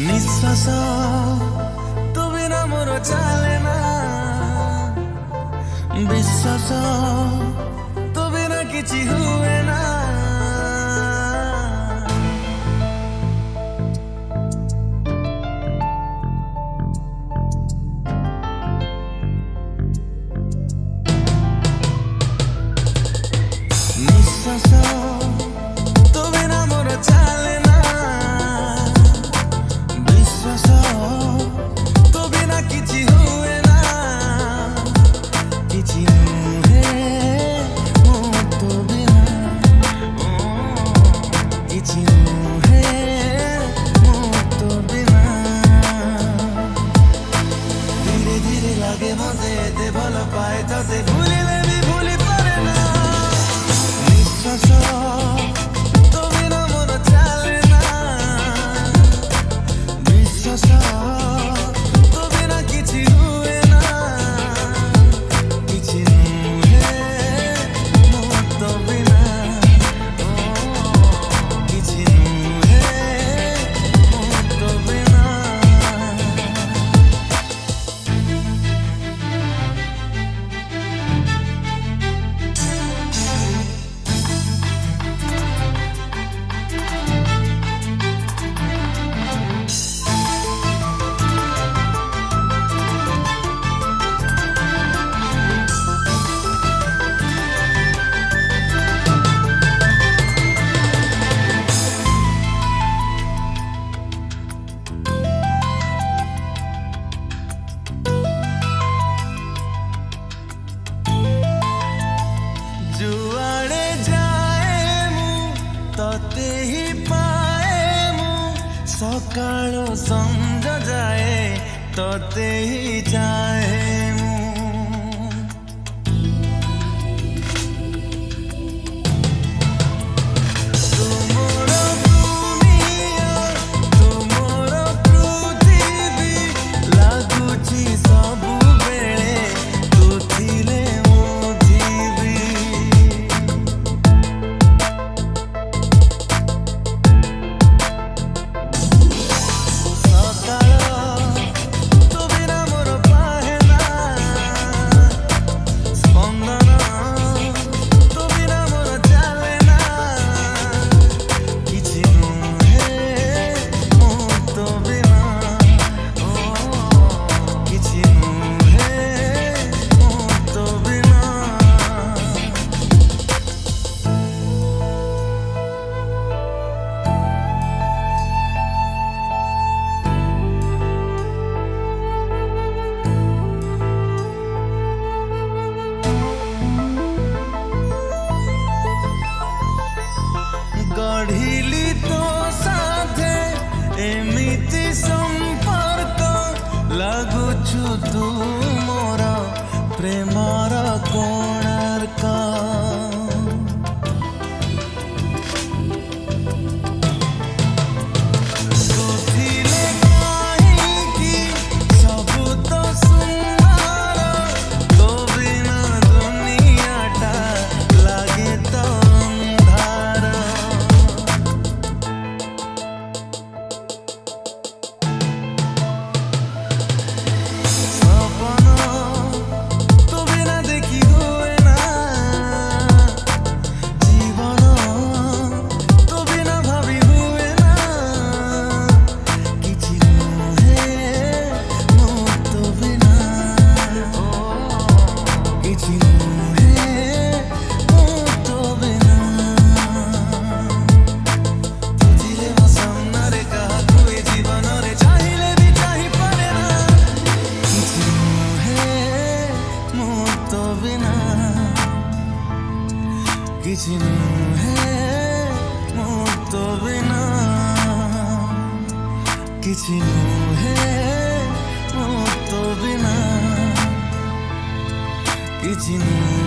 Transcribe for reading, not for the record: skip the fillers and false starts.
ନିଶ୍ୱାସ ତୁ ବିନା ମୋର ଚାଲେ ନା, ବିଶ୍ୱାସ ତୁ ବିନା କିଛି ହୁଏ ନା। ନିଶ୍ୱାସ ତୁ ବିନା ମୋର ଚାଲେ ନା, ବିଶ୍ୱାସ ତୁ ବିନା କିଛି ହୁଏ ନା। କିଛି ନୁହେଁ ମୁଁ ତୋ ବିନା, କିଛି ନୁହେଁ ମୁଁ ତୋ ବିନା। ଧୀରେ ଧୀରେ ଲାଗେ ମତେ ଏତେ ଭଲ ପାଏ ତତେ, ଭୁଲିଲେ ବି ଭୁଲି ପାରେ ନା। ନିଶ୍ୱାସ ତୁ ବିନା ମୋର ଚାଲେ ନା, ବିଶ୍ୱାସ ତୁ ବିନା କିଛି ହୁଏ ନା। କିଛି ନୁହେଁ ମୁଁ ତୋ ବିନା, କିଛି ନୁହେଁ ମୁଁ ତୋ ବିନା। जुआड़े जाए मु तते ही पाए मु, सकाळो संज जाए तते ही जाए मु। तू मोर दुनिया, तू मोर पृथ्वी, लागुची सबुबेले तू थिले मो जीवी। सकाळ तू बिना मोर पाहे ना, स्पंदन तू बिना मोर चाले ना। କିଛି ନୁହେଁ ମୁଁ ତୋ ବିନା, କିଛି ନୁହେଁ ମୁଁ ତୋ ବିନା। गढ़िली तो साथे एमिति संपर्क, लागुछु तू मोर प्रेमर कोणार्क। तू थिले काहींकि सबु तो सुंदर, तो बिना दुनियाटा लागे तो अंधार। सपन तू बिना देखी हुए ना, जीवन तू बिना भावी हुए ना। କିଛି ନୁହେଁ ମୁଁ ତୋ ବିନା, କିଛି ନୁହେଁ ମୁଁ ତୋ ବିନା। ତୁ ଥିଲେ ମୋ ସାମ୍ନାରେ କାହାକୁ ଏ ଜୀବନରେ ଚାହିଁଲେ ବି ଚାହିଁପାରେ ନା। କିଛି ନୁହେଁ ମୁଁ ତୋ ବିନା, କିଛି ନୁହେଁ ମୁଁ ତୋ ବିନା। କିଛି ନୁହେଁ ମୁଁ ତୋ ବିନା, କିଛି ନୁହେଁ।